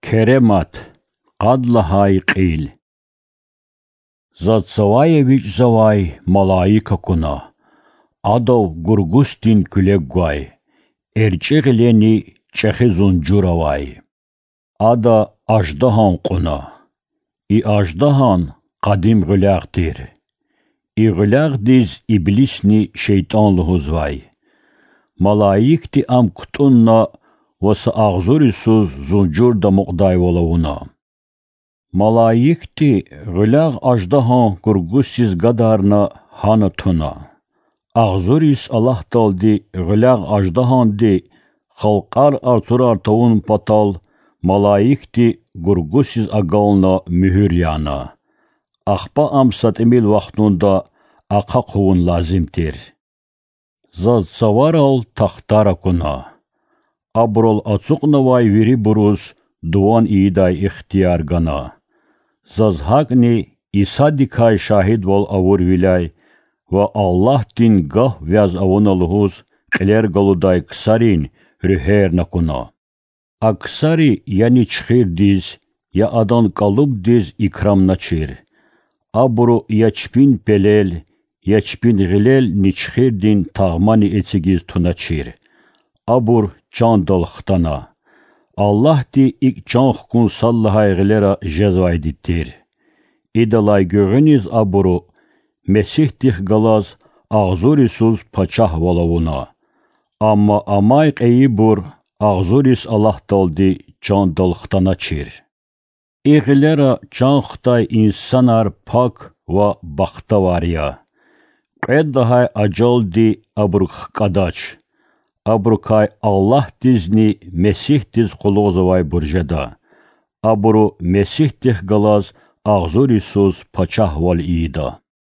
Керемат, قدلهاي قيل. Зад заваевич завай малаика куна. Адов гургустин күлегвай. Эрчеглени чехизун джуравай. Ада аждахан куна. И аждахан قدیم غلاق دیر. ای غلاق دیز ابلیسنی شیطان لحوزوای. ملائک دی ام کتونا وس اغزوری سوز زنجور دا مقدای ولونا. ملائک دی غلاق اجدهان گرگوسیز گدارنا هانتونا. اغزوریس الله تال دی غلاق اجدهان دی خلقار ارتورار تاون پتال ملائک دی گرگوسیز اگالنا مهوریانا. اخبا ام ستمیل وقتون دا اقا قوون لازم تیر. زاد سوارال تختار کنا. ابرال اچوق نوای ویری بروز دوان ایدای اختیار گنا. زاد حقنی ایسا دیکای شاهد وال اور ویلای و الله دین گاه ویاز اونا لحوز قلر گلودای کسارین رهیر نکنا. اکساری یعنی چخیر دیز یا ادان قلوب دیز اکرام نچیر. Абру ячпин пелел, ячпин гилел ничхирдин тағмани эцигиз туначир. Абур чандал хтана. Аллах ди ик чан хкун саллахай гилера жезвайдиттир. Идалай гөгөниз абуру месих дих галаз ағзурисуз пачах валавуна. Амма амайк эйи бур ағзурис Аллах талди чандал хтаначир. İğlera canxtay insanar pak ve baxtavariya. Qeddahay ajaldi abruk qadaç. Abrukay Allah dizni Mesih diz qulozavay burjada. Abru Mesih dih galaz ağzurisuz paçah val ida.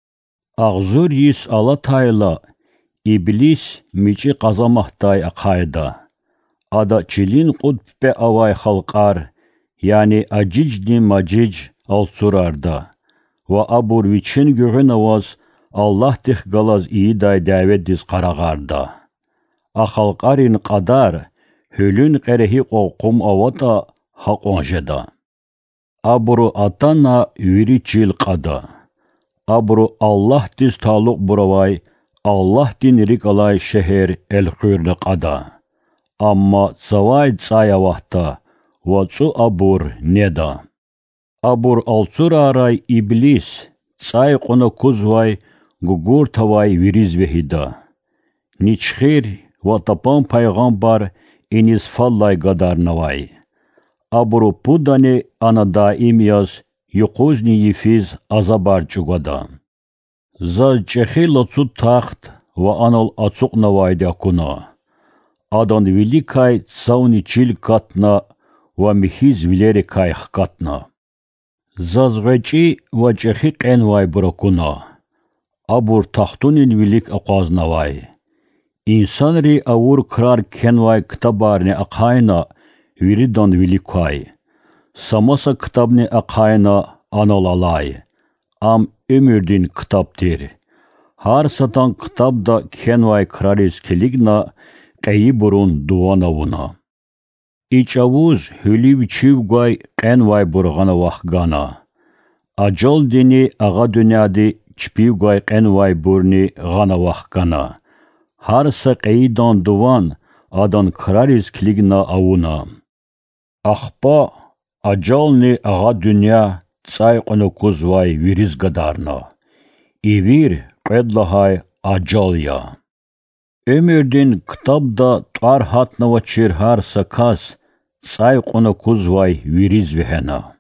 Ağzuris alatayla iblis mici qazamahtay aqayda. Ada çilin qudbe avay xalqar yani acicdi macic alsurarda. Ve abur viçin göğün avaz Allah dih galaz iyi day davet diz qarağarda. Axalqarin qadar hülün qerehi qoqum avata haq onjeda. Aburu atana viri çil qada. Aburu Allah diz taluq buravay Allah din rikalay şehir el-Qürli qada. Amma zavay tsaya vahta Вацу абур неда. Абур алцураray iblis цай қона кузвай гугуртавай виризвехида. Ничхир ватапан пайғамбар иниз фаллай гадарнавай. Абуру пудане анадаим яз юқузни ефиз азабар чугада. За чехи лацу тахт ва анал ацуqнавайда куна. Адан великай цауни чил катна و میخیز ویلری کایخ کتنا. زازغچی و چخی قین وای برکونا. ابور تختونین ویلیک اقاز نوای. انسان ری اور کرار کن وای کتابارنی اقاینا ویریدان ویلیکای. ساماسا کتابنی اقاینا analalay. Am ömürdin kitaptir. Har satan kitap da ken vay kraris keligna qayi burun duvanavuna. İçavuz hüliv çivgay qenvay burğana vahgana. Acal dini ağa dünyadi çpivgay qenvay burni gana vahgana. Harsa qeydan duvan adan krariz kligna avuna. Akhpa acalni ağa dünya tsay qonu kuzvay viriz gadarna. İvir qedlahay acalya. Ömürdin kitabda tar hatnava çirhar sakas tsay qonu kuzvay viriz vehena.